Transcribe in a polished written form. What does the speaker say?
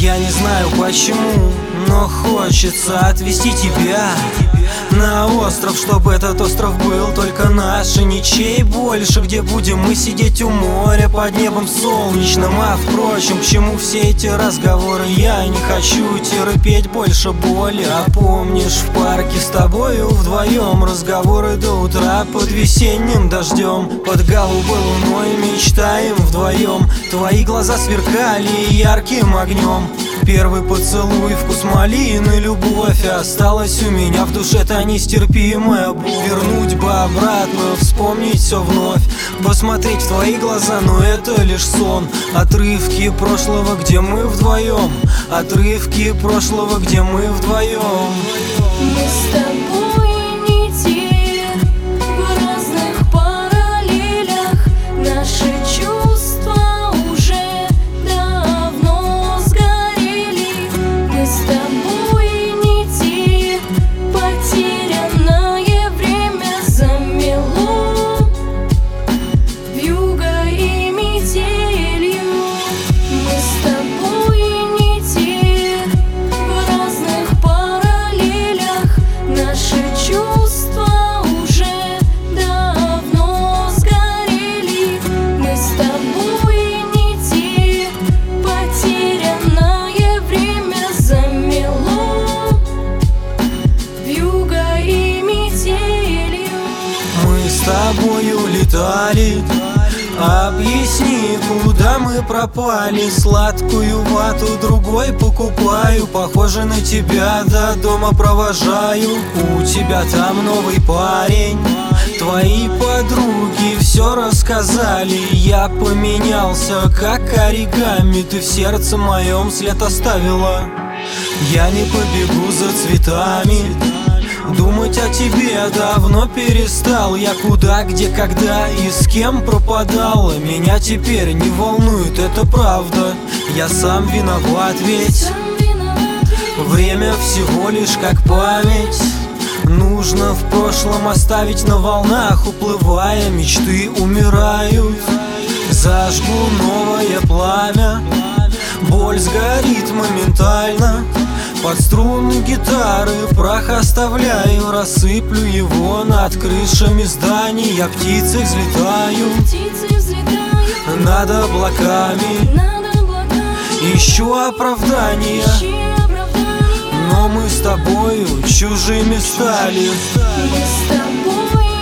Я не знаю почему, но хочется отвезти тебя на остров, чтобы этот остров был только наш и ничей больше, где будем мы сидеть у моря под небом солнечным. А впрочем, к чему все эти разговоры? Я не хочу терпеть больше боли. А помнишь, в парке с тобою вдвоем разговоры до утра под весенним дождем, под голубой луной мечтаем вдвоем. Твои глаза сверкали ярким огнем. Первый поцелуй, вкус малины, любовь осталась у меня в душе, это нестерпимая боль. Вернуть бы обратно, вспомнить все вновь, посмотреть в твои глаза, но это лишь сон. Отрывки прошлого, где мы вдвоем, отрывки прошлого, где мы вдвоем. Мы с тобой не те, в разных параллелях. Наши чувства уже давно сгорели. Мы с тобой не те, потерянное время замело вьюгой и метелью. Мы с тобой не те, в разных параллелях. Наши чувства уже давно сгорели. Мы с тобой не те, потерянное время замело вьюгой и метелью. Мы с тобою летали, объясни, куда мы пропали. Сладкую вату другой покупаю, похоже на тебя, до дома провожаю. У тебя там новый парень, твои подруги все рассказали. Я поменялся, как оригами, ты в сердце моем след оставила. Я не побегу за цветами, думать о тебе давно перестал. Я куда, где, когда и с кем пропадал, меня теперь не волнует, это правда. Я сам виноват, ведь время всего лишь как память. Нужно в прошлом оставить на волнах, уплывая, мечты умирают. Зажгу новое пламя, боль сгорит моментально. Под струны гитары прах оставляю, рассыплю его над крышами зданий. Я птицей взлетаю над облаками, ищу оправдания, но мы с тобою чужими стали. Мы с тобой